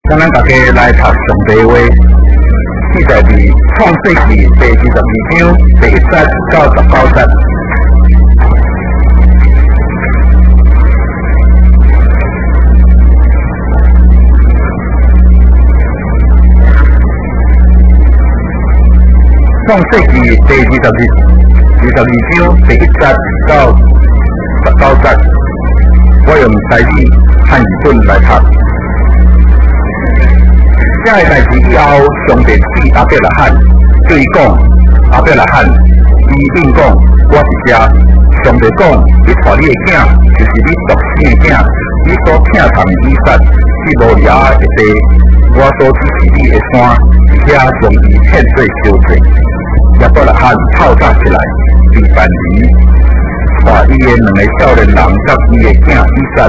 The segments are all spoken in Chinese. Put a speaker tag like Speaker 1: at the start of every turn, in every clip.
Speaker 1: 咱大家来读上帝话，42创世纪第22章第1节到19节。创世纪第22章第1节到19节，我用台语和日本来读。这个代志以后，上帝赐亚伯拉罕对伊讲：亚伯拉罕，伊应讲，我是这。上帝讲：你带你的囝，就是你独生的囝，你所疼痛的以撒，去摩利亚的地，我所指示你的山，伫遐将伊献做烧祭。亚伯拉罕透早起来，离班离，带伊的2个少年人甲伊的囝以撒，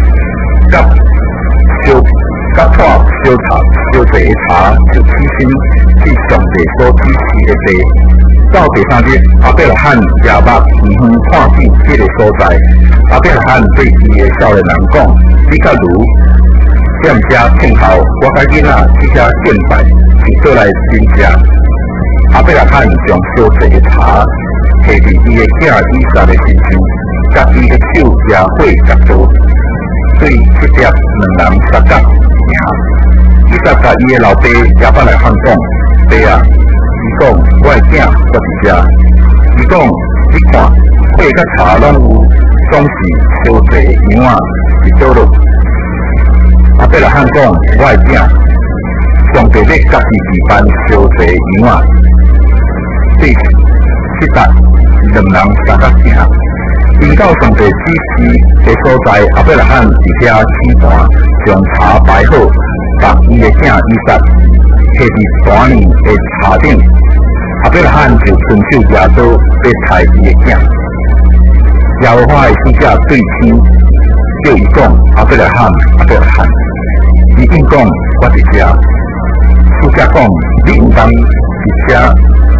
Speaker 1: 甲破烧祭的茶，就起身去上帝所指示的地。到第3日，亚伯拉罕夜目远远看见这个所在。亚伯拉罕对伊的少年人讲：你较如踮遮听候，我甲囡仔去遐敬拜，是倒来真正。亚伯拉罕将烧祭的茶摕伫伊的囝以撒的身上，甲伊的手也火夹住，对这碟2人杀角。以撒甲伊的老爸亚伯拉罕讲：爸啊，伊讲我的囝，我是这。伊讲你看，火甲茶拢有，总是烧祭的样是倒落。亚伯拉罕讲：我的囝，上帝要家己举办烧祭的样。第7节2人杀角行。因到上帝指示的所在，亚伯拉罕伫遐起盘，将茶摆好，放伊的囝以撒，摕伫大面的茶顶。亚伯拉罕就伸手举刀要杀伊的囝。耶和华的使者对天叫伊讲：亚伯拉罕，亚伯拉罕。伊应讲：我伫遮。使者讲：你毋通伫遮。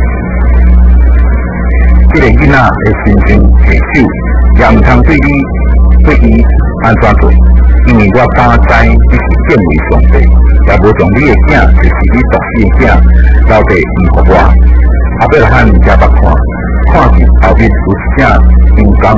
Speaker 1: 这个囡仔的身上下手，也毋通对伊安怎做，因为我敢知你是敬畏上帝，也无将你的囝，就是你独生的囝，留地毋互我。亚伯拉罕也目看见后面有一只金刚，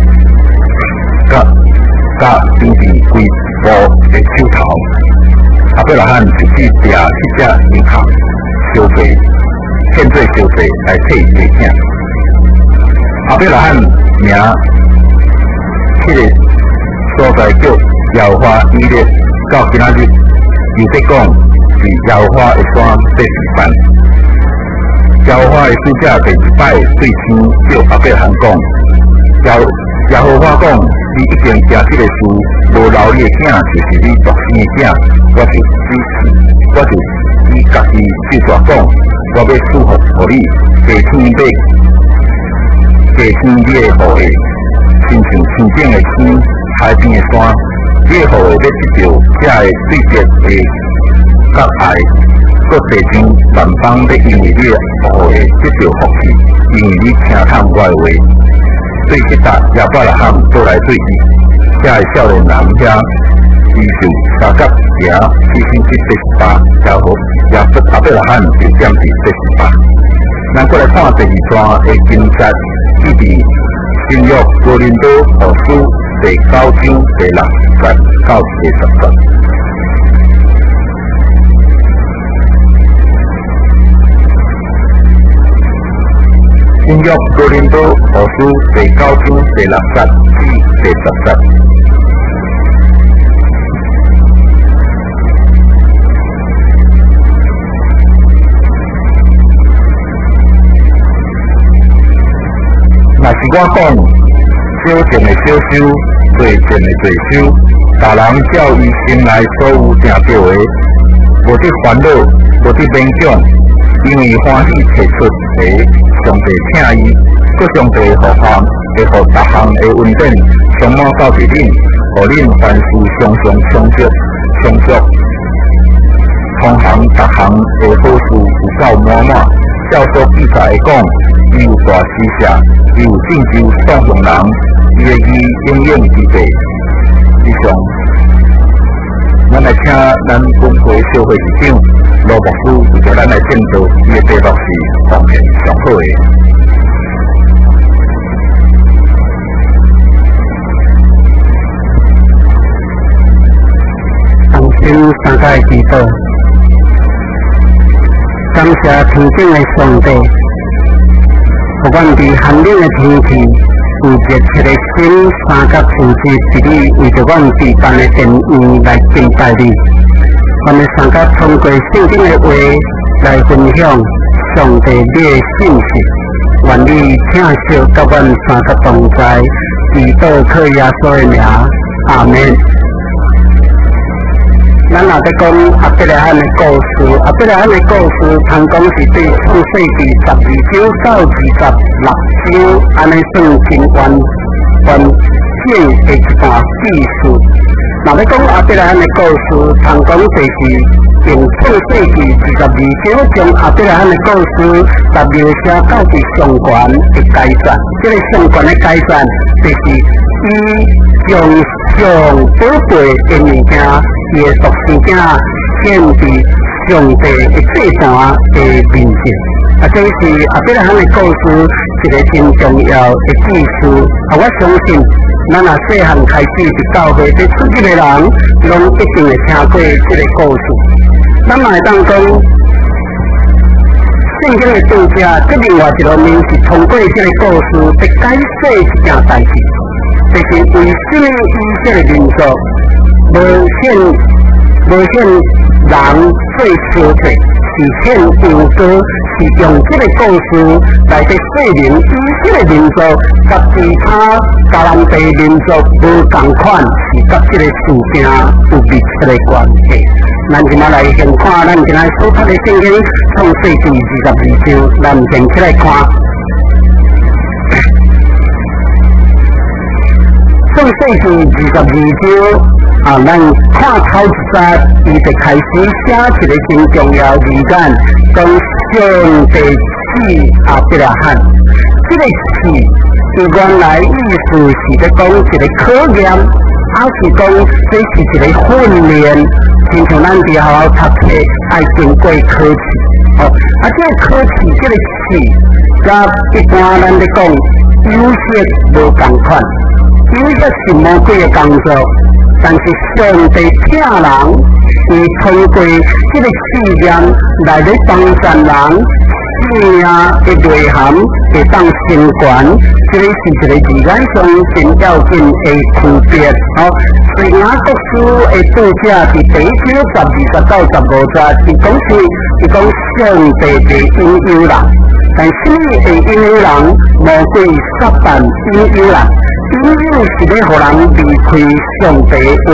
Speaker 1: 甲顶伫规部的手头。亚伯拉罕就去掠这只银行烧祭，献做烧祭来替伊的囝。亚伯拉罕名，这个所在叫耶和华以勒，到今仔日又在讲是耶和华的山在示范。耶和华的使者第1摆对天叫亚伯拉罕讲：耶和华讲，你已经行这个事，无留你的囝，就是你独生的囝，我就以家己就大讲，我要赐福予你，地天马。地天你的雨下，亲像天顶的天，海边的山，你的雨下要得到这个对别的角爱，搁地上万邦要因为你的雨下得到福气，因为你听从我的话。对这搭亚伯拉罕倒来对伊，这个少年人遐伊就三角行，起身去第18，亚伯拉罕就点伫第18。咱过来看第2段的经节。伊伫新约哥林多后书第9章第6节到第10节。新约哥林多后书第9章第6节至第10节。若是我讲，少钱的少收，多钱的多收，大人照伊心内所有定着的，无得烦恼，无得勉强，因为欢喜提出的，上帝请伊，佮上帝互项会互逐项的恩典，充满到伫恁，互恁凡事常常充足，同行逐项的好事有够满满。照所记载的讲，伊有大施舍，伊有拯救丧亡人，伊的义应用之地。以上。 咱来请咱本会社会市长罗牧师为着咱来证道，伊的题目是奉献上好的。
Speaker 2: 同心三界祈祷，感谢天顶的上帝，互阮伫寒冷的天气，有热切的心，三甲组织伫你为着阮举办的殿院来敬拜你。阮们三甲通过圣经的话来分享上帝你的信息，愿你请惜甲阮三甲同在，祈祷靠耶稣的名，阿门。咱若在讲阿伯拉罕的故事，阿伯拉罕的故事，通讲是对创世纪12章到26章，安尼算真完整的一段记述。若要讲阿伯拉罕的故事，通讲就是用创世纪22章将阿伯拉罕的故事，把描写到伫上悬的阶段。这个上悬的阶段，就是伊将上宝贝的物件。伊的属性件显伫上帝的祭坛的面前，这是阿伯拉罕的故事一个真重要的记述。我相信，咱若细汉开始伫教会伫出入的人，拢一定会听过这个故事。咱嘛会当讲，圣经的作者这另外一个面是通过这个故事在解释一件代志，就是为什么以色列民族。无限人做相罪，是献羊歌，是用这个故事来去说明以色列民族甲其他迦南地民族无同款，是甲这个事件有密切的关系。咱今仔来先看咱今仔所读的圣经创世纪22章，咱先起来看。创世纪22章。咱看头一节，伊就开始写一个真重要字眼，讲上帝赐阿伯拉罕。这个赐，伊原来意思是咧讲一个考验，还是讲这是一个训练？亲像咱伫学校读册爱经过考试，这个考试这个赐，甲一般咱咧讲有些无同款，有些是魔鬼的工作。但是上帝听人，伊通过这个试验来咧帮助人，生命的内涵会当升悬，这个是一个字眼上真要紧的区别。所以雅各书的作者伫第1章12到15节，伊讲上帝会引诱人，但什么会引诱人？魔鬼撒旦引诱人。引诱是咧，互人离开上帝话，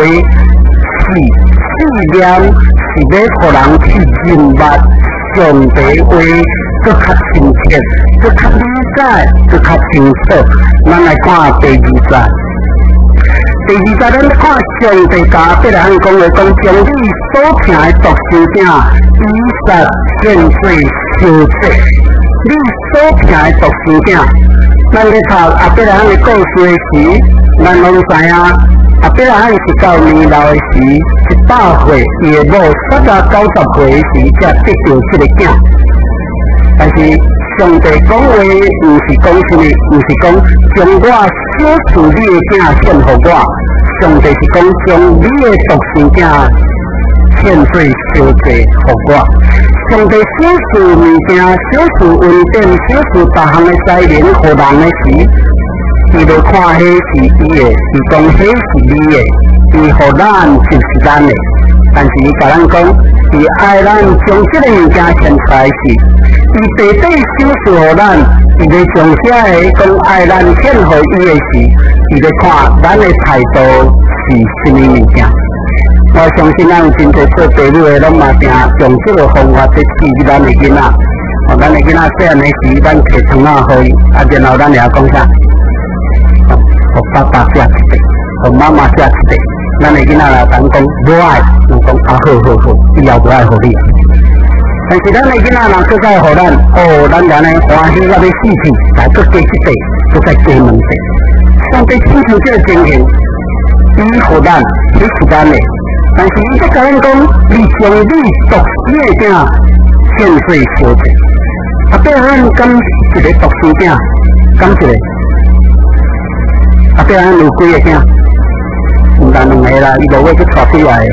Speaker 2: 试验是咧，互人去认捌上帝话，搁较亲切，搁较理解，搁较清楚。咱来看第2节。第2节，咱咧看上帝甲阿伯拉罕讲话，讲将你所听的独生者以撒献做烧祭。你所听的独生者。咱咧读阿伯拉罕的故事的时，咱拢知影，阿伯拉罕是到年老的时，100岁，伊的某杀到90岁的时，才得到这个囝。但是上帝讲话，毋是讲什么，毋是讲将我小处你的囝献互我，上帝是讲将你的独生者献做烧祭互我。上帝小事物件、小事运转、小事各项的灾难，互人的时，伊就看迄是伊的，伊讲迄是你的，伊互咱就是咱的。但是伊甲咱讲，伊爱咱将这个物件献出来时，伊地底小事互咱，伊咧将这个讲爱咱献互伊的时，伊咧看咱的态度是什么物件。我相信咱有真侪做父母的，拢嘛定用这个方法去饲咱的囡仔。咱的囡仔细汉的时，咱摕汤仔互伊，然后咱会晓讲啥？互爸爸食一块，互妈妈食一块。咱的囡仔来讲无爱，就讲好，以后不爱互你。但是咱的囡仔若搁再互咱，咱安尼欢喜到要死去，来搁加一块，搁再加两块。上帝亲像这个情形，伊互咱，迄是咱的。 但是伊在甲咱讲，你将你读书的囝献岁烧者，阿伯汉敢一个读书囝，敢一个？阿伯汉有几个囝？唔但两个啦，伊无要去带几来。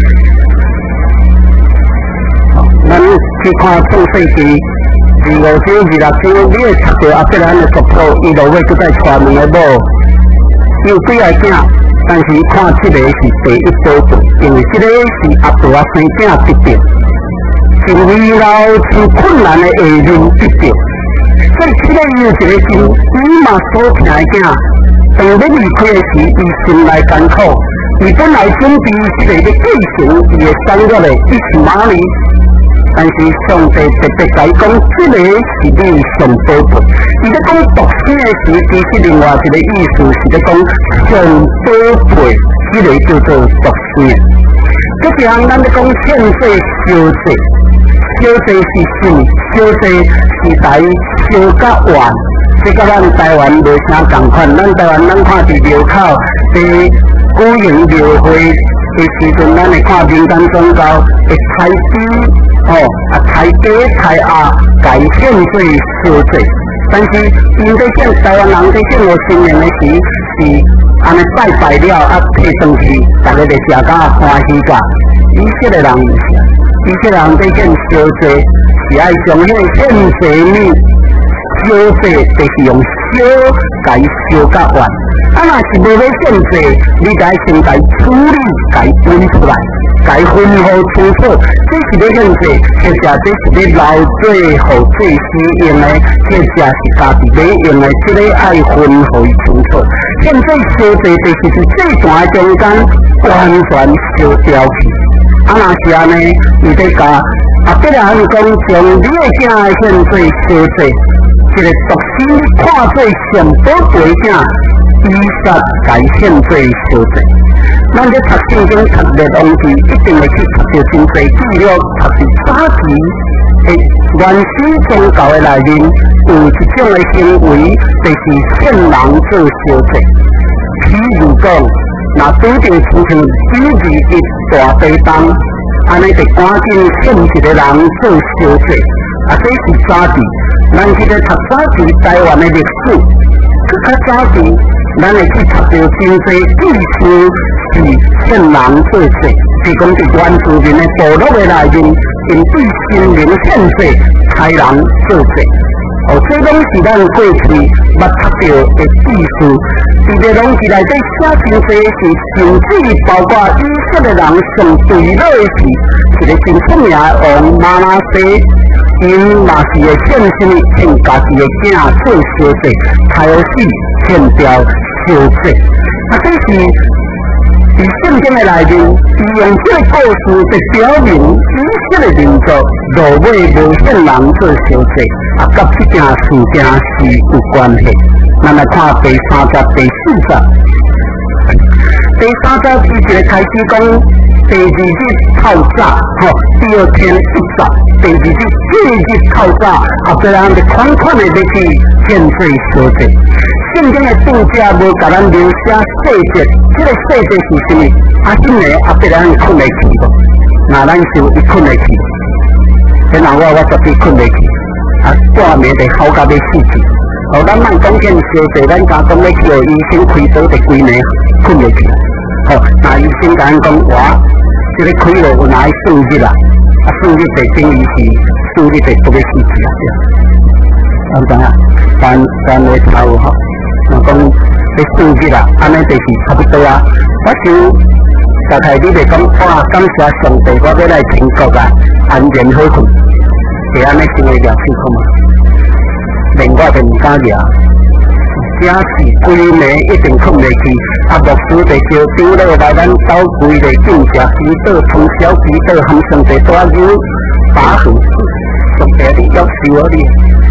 Speaker 2: 咱去看创世纪25章、26章，你会读到阿伯兰的族谱，伊落尾佫再带两个某，有几个囝，但是伊看这个是第一宝贝，因为这个是阿伯啊生囝得到，是未老像困难的下人得到，所以这个伊有一个真伊嘛所听的囝，当要离开的时，伊心内艰苦，伊本来准备这个继承伊的产业的，伊是马里。但是上帝特别甲伊讲，这个是你上宝贝。伊咧讲读书的时，其实另外一个意思是咧讲上宝贝，这个叫做读书。这一项咱咧讲献岁烧祭，烧祭是什么？烧祭是台烧甲完，这甲咱台湾无啥共款。咱台湾咱看伫庙口，伫古营庙会的时阵，咱会看民间宗教会开机。抬鸡抬鸭，改献岁烧祭，但是因在献台湾人在献我新年的时，是安尼拜了，摕上去，大家就食甲欢喜甲。以色列人唔是，以色列人在献烧祭，是爱上迄献祭物，烧祭就是用烧改烧甲完。若是无要献祭，你该先该处理，该分出来。该分好清楚，这是要献祭，或者这是要留做互祭司用的，或者是家己要用的，这个爱分好清楚。献祭烧祭就是这段中间完全烧掉去。若是安尼，你得甲阿伯人讲，将你的囝献祭烧祭，一个读书看做上宝贝囝，依杀该献祭烧祭。咱咧读圣经读列王记，一定会去读到真侪记录，读到早期的原始宗教的内面，有一种的行为，就是献人做烧祭。譬如讲，若拄着亲像921大地震，安尼就赶紧献一个人做烧祭。这是早期，咱去咧读早期台湾的历史，更较早期，咱会去读到真侪意思。是献人做祭，是讲伫原住民的部落的内面，因对神明献祭，开人做祭。这拢是咱过去捌读到的意思。伫个拢是内底写真侪是，甚至包括以色列人上对落的是，一个真出名的王玛拿西，因嘛是会献什么？献家己的囝做烧祭，开始献掉烧祭。这是。伫圣经的内面，伊用这个故事来表明以色列民族落尾无献人做烧祭，甲这件事情是有关系。咱来看第3节、第4节。第3节伊就开始讲第2日透早，第2天一早，第2日第2日透早，阿伯人就款款的要去献祭烧祭。圣经的注解无甲咱留下细节，这个细节是什么？迄个阿伯人困得去无？那咱想伊困得去，然后我绝对困得去，半暝就好到要死去。咱莫讲见烧祭，咱家讲要去医生开刀，就规暝困得去。那医生甲咱讲，这个开刀有哪会算日啊？算日就等于是算日就都要死去啊！知影？单位头我讲要算日啊，安尼就是差不多啊。我想大概你袂讲，感谢上帝，我要来天国啊，安然好困，是安尼想会了辛苦嘛？连我都唔敢聊，假是规暝一定困袂去，牧师就烧张了来咱斗规个敬食祈祷，通宵祈祷，含上帝大牛把火，上帝你要收我你。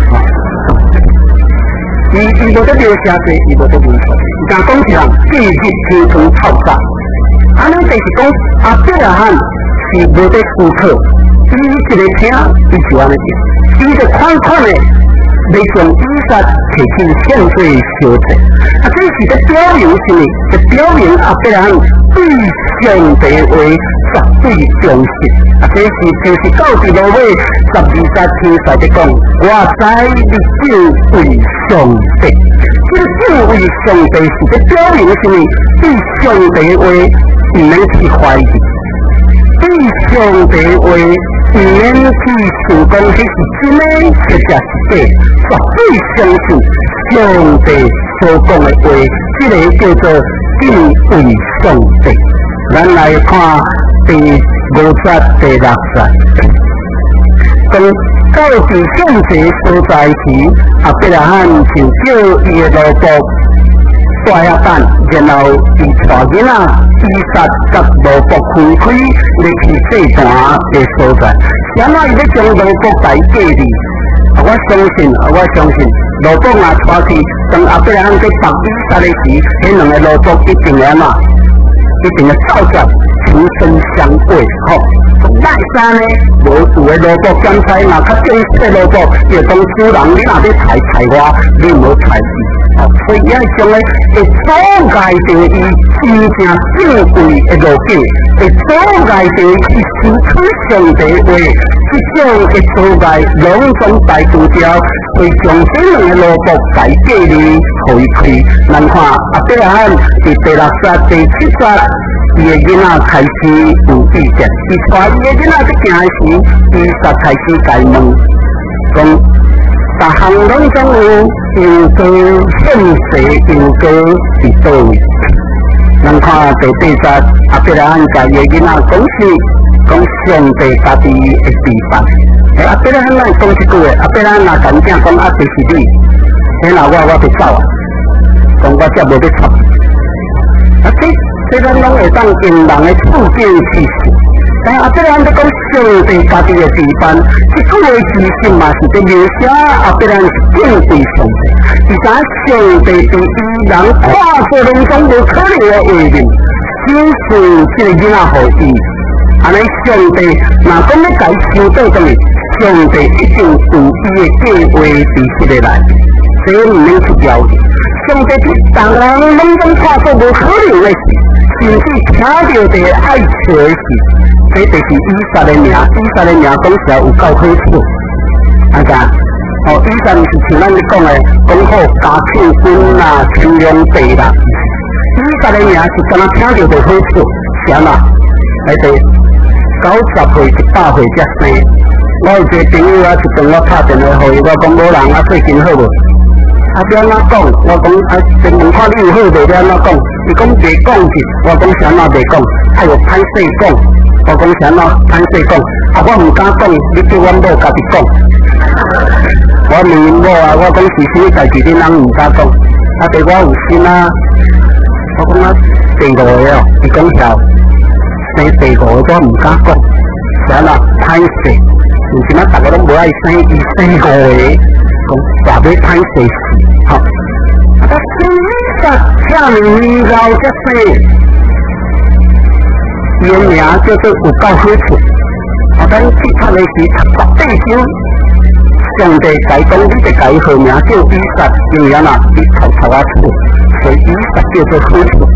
Speaker 2: 伊无得留下济，伊无得文书，但讲起人第2日天光透早，安尼就是讲阿伯啊汉是无得思考，伊一个听，伊就安尼讲，伊就款款的来将以撒摕去献做烧祭，这是在表明什么？在表明阿伯啊汉对上帝话绝对忠实。这是就是到伫落尾12天才在讲，我知你敬畏上帝。这个敬畏上帝是在表明什么？对上帝话唔免去怀疑，对上帝话唔免去想讲这是真的，或者是假，绝对相信上帝所讲的话，这个叫做敬畏上帝。咱来看第5节、第6节，讲到伫向这所在时，阿伯拉罕就叫伊的老婆带下蛋，然后伊带囡仔以撒甲罗伯分开，入去这段的所在。然后伊要将罗伯带过去，我相信，罗伯若带去，当阿伯拉罕去放以撒的时，迄两个罗伯一定会嘛，一定会照着情深相会，吼。赖山呢，无有的萝卜咸菜嘛，较正式的萝卜，就讲主人你若要菜我，你唔好菜伊。所以要将咧会阻碍着伊真正正规的路径，会阻碍着伊去收取上帝话，这种的阻碍拢总排除掉，会将这两个萝卜改过哩，互伊开。咱看阿伯拉罕伫第6节、第7节。伊的囡仔开始有意见，伊带伊的囡仔去行时，伊才开始解问，讲逐项拢总有羊羔、献祭羊羔伫倒位。咱看第8节，阿伯拉罕甲伊的囡仔讲是讲上帝家己的地方。阿伯拉罕咱讲一句话，阿伯拉罕若敢正讲啊，就是你，迄若我就走啊，讲我则无要插。这咱拢会当因人的处境去想，但阿伯拉罕在讲上帝家己的地方，这句话其实嘛是在描写阿伯拉罕是敬畏上帝，是知上帝对伊人看做拢总无可能的话念，就是这个囡仔互伊，安尼上帝若讲要甲伊收倒转去，上帝一定有伊的计划伫这个内面，这唔免去了解。上帝对人人拢总看做无可能的事。甚至听到的爱笑的事，这就是以撒的名。以撒的名讲起来有够好笑，啊个以撒是像咱咧讲的，讲好家庆君啦，清凉地啦。以撒的名是敢若听到就好笑，是嘛？来第90岁、100岁才生。我有一个朋友啊，一顿我打电话给伊，我讲某人啊，最近好无？啊，要安怎讲？我讲啊，先问看你有好无？要安怎讲？伊讲袂讲去，我讲啥嘛袂讲，还有歹势讲，我讲啥嘛歹势讲，啊我唔敢讲，你叫阮某家己讲。我问某啊，我讲是啥物代志，恁人唔敢讲，啊对我有心啊。我讲啊第5个哦，伊讲晓，生第5个我唔敢讲，啥嘛歹势，唔是嘛大家拢无爱生，伊生5个，讲话要歹势死，吼。啊，以撒下面年老才生，伊的名叫做有够好处。咱去读的是18章，上帝甲伊讲，你就甲伊号名叫以撒，因为啊，伊头啊错，所以以撒叫做好处。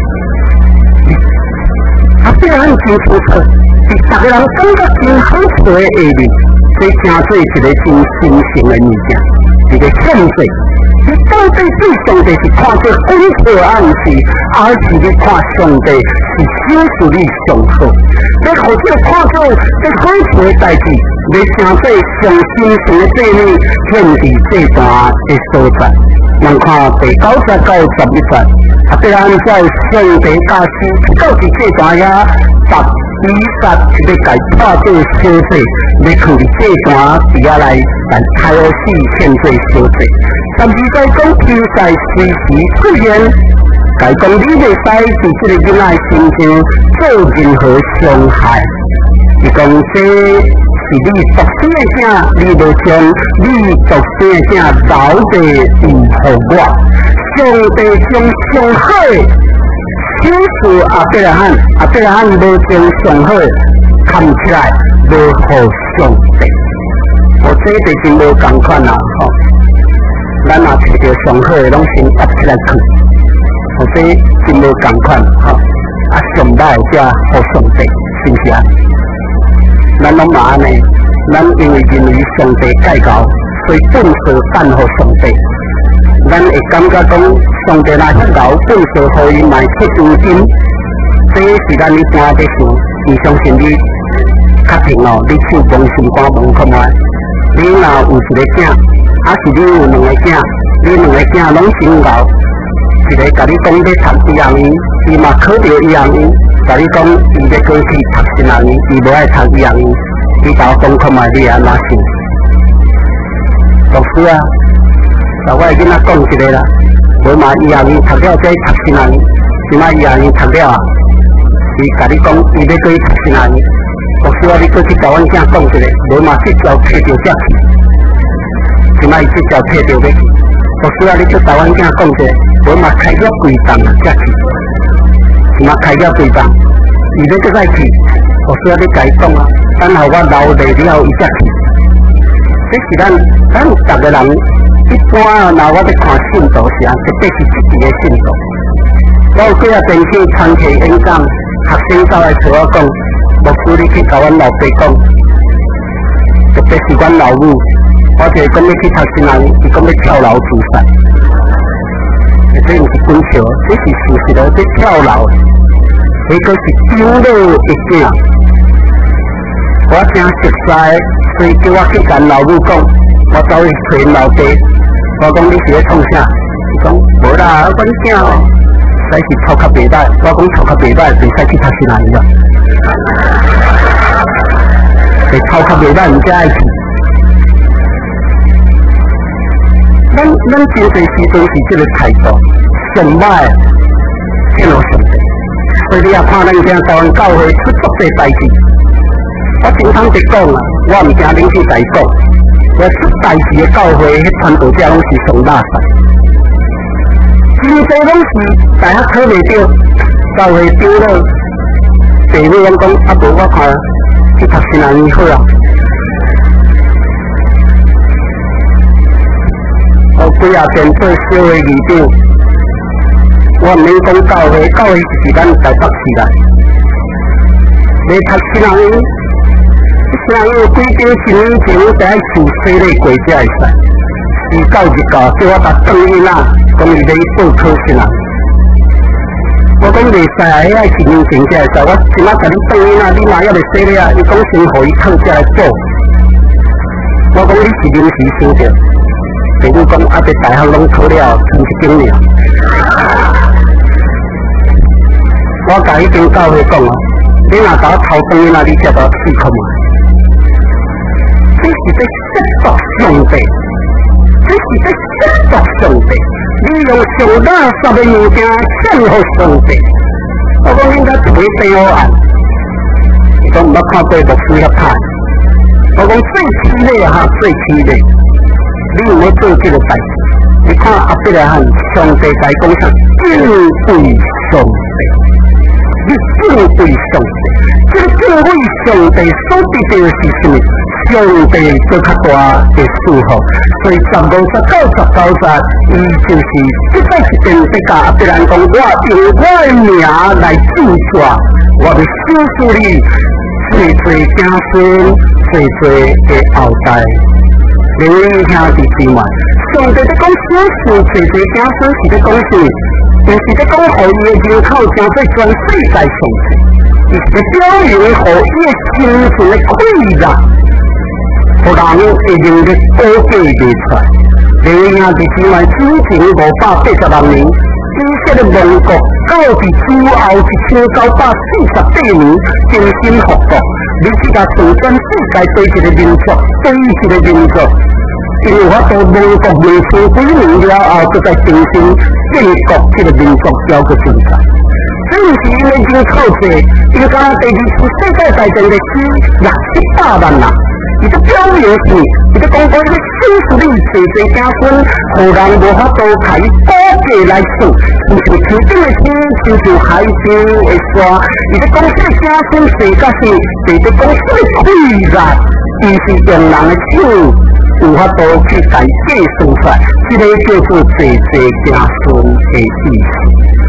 Speaker 2: 啊，虽然真出错，是逐个人感觉真好处的下面，这真做一个真神圣的物件，一个献祭。你到底对上帝是看做好处啊，毋是？而是你看上帝是小事你上好。你或者看做这好处的代志，你成做上神圣的祭礼，献伫这段的所在。咱看第90到11节，啊，对按照上帝教师到伫这段遐，以撒要甲伊破做小祭，要去这段底下来开好戏献做小祭。12节讲天在随时出现，甲伊讲你袂使伫这个囡仔身上做任何伤害。伊讲这是你独生的囝，你无将你独生的囝留地予我。上帝将上好的小事阿伯拉罕，阿伯拉罕无将上好的看起来无互上帝。我这就是无共款啦，吼。咱若找到上好的，拢先压起来去，或者真无共款，吼。啊，上歹才互上帝。 是不是啊？咱拢嘛安尼，咱因为认为上帝介教，所以本事担互上帝。咱会感觉讲，上帝若遐高本事，互伊卖出黄金，这是咱一般的事。唔相信你，确定哦，你手摸心肝摸看卖。你若有一个囝，还是你有两个囝，你两个囝拢真高，一个甲你讲要读医学院，伊嘛考到医学院，甲你讲伊要过去读新学院，伊无爱读医学院，你甲我讲看卖，你安怎想？老师啊！我的囡仔讲一个啦，无嘛医学院读了再读新学院，即摆医学院读了啊，伊甲你讲伊要过去读新学院，老师啊，你过去甲阮囝讲一个，无嘛这条摕着才去，即摆伊这条摕着要去，老师啊，你去甲阮囝讲一个，无嘛开业规档啊才去，即摆开业规档，伊要搁再去，老师啊，你甲伊讲啊，等候我留地了后伊才去，这是咱逐个人。一般啊，若我咧看信徒是啊，特别是自己的信徒。我有几啊边去参加演讲，学生走来找我讲，牧师你去甲阮老爸讲，特别是阮老母，我就讲要去读新学院，伊讲要跳楼自杀。这毋是讲笑，这是事实咯，这跳楼，这个是丢了一件。我真熟悉，所以叫我去甲老母讲，我走去找老爸。我讲你是咧创啥？伊讲无啦，阮囝哦，使是头壳袂歹。我讲头壳袂歹，袂使去读新学院啦。是头壳袂歹，毋才爱去。咱真侪时阵是这个态度，上歹骗我上帝。所以你也看咱听台湾教会出足侪代志。我经常在讲啊，我毋惊恁去代讲。我出代志的教会，迄传道者拢是上垃圾，真侪拢是大学考袂到，教会丢了，父母拢讲啊，无我看去读新学院好啊。我几啊遍做小会议长，我毋免讲教会，教会是咱台北市来，要读新学院。那有规定10年前得爱受洗礼过才会使，时到日到叫我甲转囡仔，讲伊要报考新学。我讲袂使啊，迄爱10年前才会使。我即摆甲你转囡仔，你嘛还袂洗礼啊？伊讲先互伊考才来报。我讲你是临时想着，父母讲啊，伫大学拢考了，剩一间尔。我甲迄间教会讲啊，你若甲我偷转囡仔，你才甲我试看嘛。这是在亵渎上帝，这是在亵渎上帝。你用上垃圾的物件献给上帝，我讲应该赔赔我案。伊讲毋捌看过牧师遐歹，我讲最凄厉哈，最凄厉。你有要做这个代志？你看阿伯来喊上帝在讲啥？敬畏上帝，你敬畏上帝。这个敬畏上帝所得到的是什么？上帝做较大的祝福，所以15、19、19、伊就是即摆一遍在甲阿伯人讲，我用我的名来祝福，我要祝福你，岁岁子孙，岁岁的后代。另外兄弟姊妹，上帝在讲祝福岁岁子孙是在讲什么？就是在讲互伊的人口成做全世界上济，伊是在表明互伊的精神的快乐。互人会能力估计袂出来。另外兄弟姊妹，主前580年，以色列亡国到伫主后1948年重新复国，你去甲全世界对一个民族，对一个民族，因为我都亡国未出几年了后，佮再重新建国这个民族了个存在。这毋是因为人口济，因为刚第2次世界大战历史600-700万人。伊个表明是，伊个讲讲伊个收视率岁岁加分，互人无法度甲伊估计来算，毋是天顶的天，亲像海上的沙。伊个讲这个加分岁甲是，就是讲这个快乐，伊是用人的手无法度去甲伊计算出来，这个叫做岁岁加分的意思。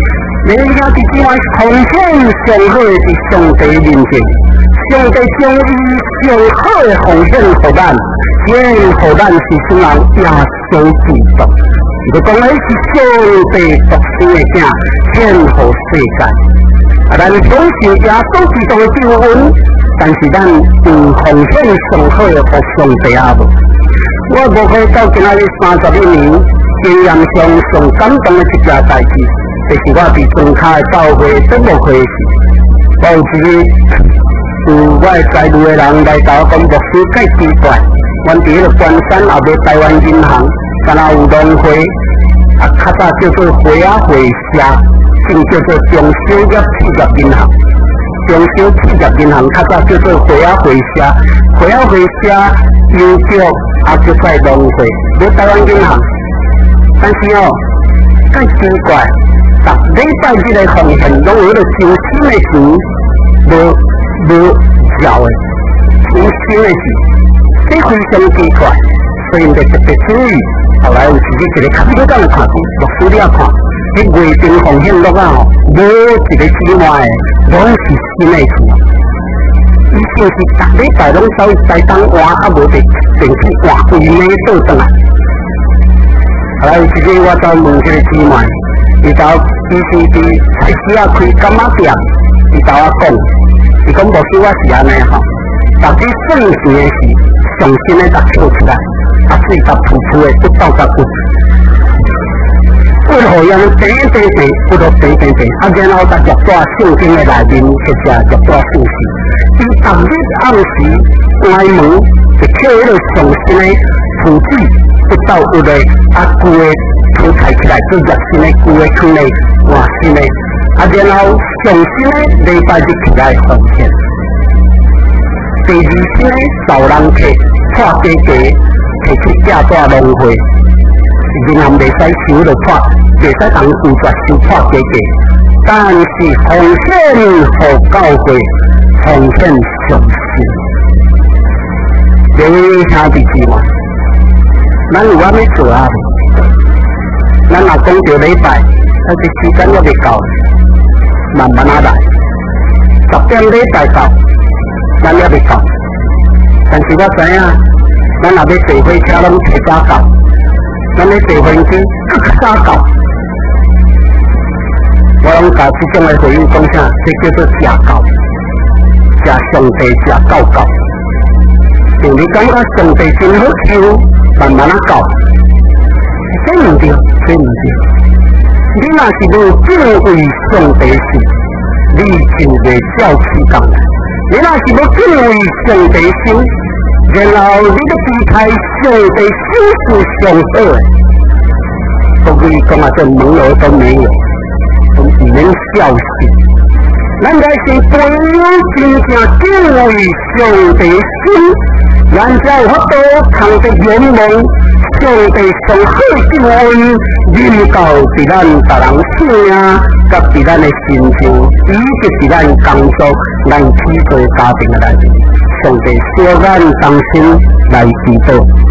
Speaker 2: 你兄弟姊妹，奉献上好的上帝面前，上帝将伊上好的奉献给咱，献给咱是什人耶稣基督。就讲，迄是上帝独生的囝，献给世界。咱享受耶稣基督的救恩，但是咱有奉献上好的给上帝啊无。我无可以到今仔日31年，经验上感动的一件代志，就是我伫庄卡的教会都无开始。有一日，我的在路的人来到讲，牧师介奇怪，阮伫迄个关山后尾台湾银行，敢若有农会，较早叫做会社，正叫做中小业企业银行。中小企业银行较早叫做会社，会社邮局叫做农会，无台湾银行。但是介奇怪，逐礼拜日的奉献拢有迄个收新的钱，无缴的收新的钱，这非常奇怪，所以就特别注意。后来有自己一个较敏感的看书，牧师了看，迄月定奉献录啊，无一个之外的，拢是新的钱。伊就是逐礼拜拢走去台东换，无得电去换规暝倒转来。后来有一日我走问这个姊妹，伊甲我BCD菜市仔开柑仔店，伊甲我讲，伊讲牧师我是安尼吼，逐日算钱的时，上新的甲跳出来，水甲噗噗的，不倒甲不。为何人平，不落平，然后甲入带圣经的内面，或者入带信息。伊逐日暗时开门，就捡迄个上新的土纸，不倒有个旧的铺抬起来，做热新的旧的放咧换新的，然后上新的礼拜日起来奉献。第二新的找人客破价摕去价带农会。银行袂使收就破，袂使当拒绝收破价，但是奉献予教会，奉献上心。各位兄弟姊妹，咱有安尼做啊？咱若讲着礼拜，但是时间还未到，慢慢来。10点礼拜到，咱还未到。但是我知影，咱若要坐火车，拢提早到。咱咧坐飞机更早到，我拢甲即种的回应讲啥？这叫做食教，食上帝食教教。就你感觉上帝真好笑，慢慢教，这唔对，这唔对。你若是无敬畏上帝时，你就袂照起工来；你若是无敬畏上帝心，然后你就避开上帝心是上好的。各位讲啊，这门儿都没有，都不能孝心。咱该是培养真正敬畏上帝心，咱才有法度通得圆梦。上帝上好救恩，临到伫咱别人性啊，甲伫咱的心上，以及伫咱工作、咱起做家庭的内面，上帝小咱当心来祈祷。